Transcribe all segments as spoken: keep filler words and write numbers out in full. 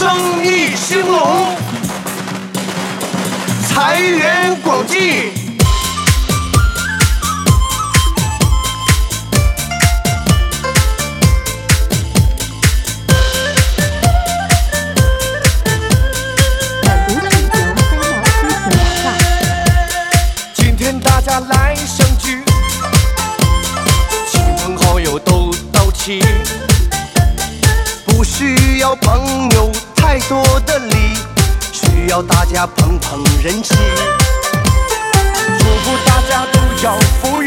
生意兴隆，财源广进。今天大家来相聚，亲朋好友都到齐，不需要朋友太多的礼，需要大家捧捧人气。祝福大家都要富裕，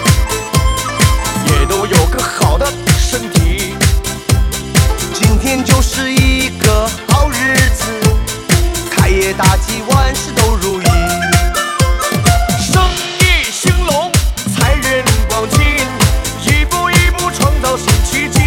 也都有个好的身体。今天就是一个好日子，开业大吉，万事都如意。生意兴隆，财源广进，一步一步创造新奇迹。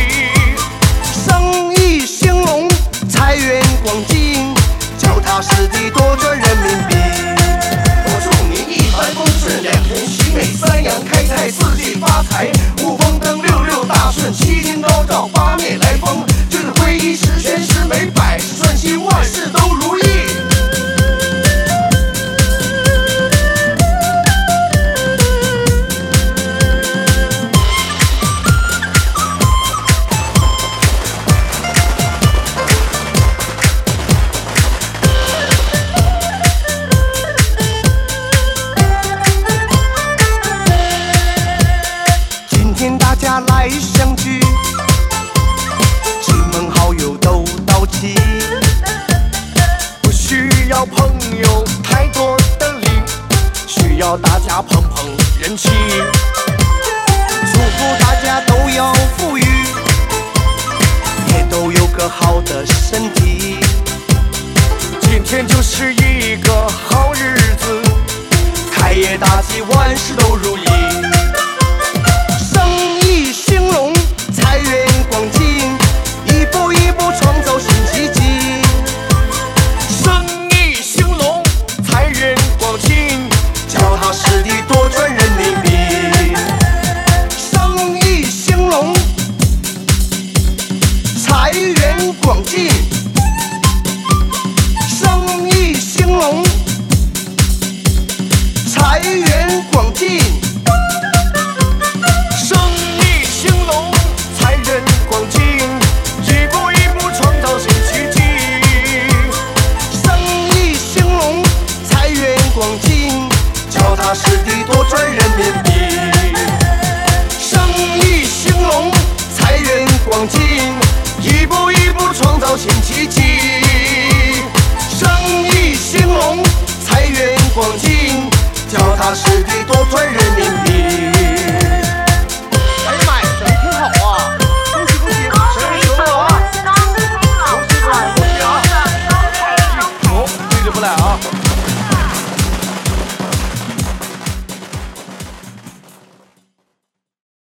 生意兴隆，财源广进，脚踏实地多赚人民币。我祝您一帆风顺，两全其美，三阳开泰，四季发财，五风灯六六大顺，七星高照，八面来风，智慧一时，全时美，百事顺心，万事都如意。大家来相聚，亲朋好友都到齐，不需要朋友太多的礼，需要大家捧捧人气。祝福大家都要富裕，也都有个好的身体。今天就是一个好日子，开业大吉，万事都如意。兴隆，财源广进，一步一步创造新奇迹。生意兴隆，财源广进，脚踏实地多赚人民币。生意兴隆，财源广进，生意兴隆，财源广进。脚踏实地多赚人民币，生意兴隆，财源广进，一步一步创造新奇迹。生意兴隆，财源广进，脚踏实地多赚人民币。哎呀妈呀，整得挺好啊！恭喜恭喜，生意兴隆啊！恭喜恭喜恭喜啊！好，对着不来啊！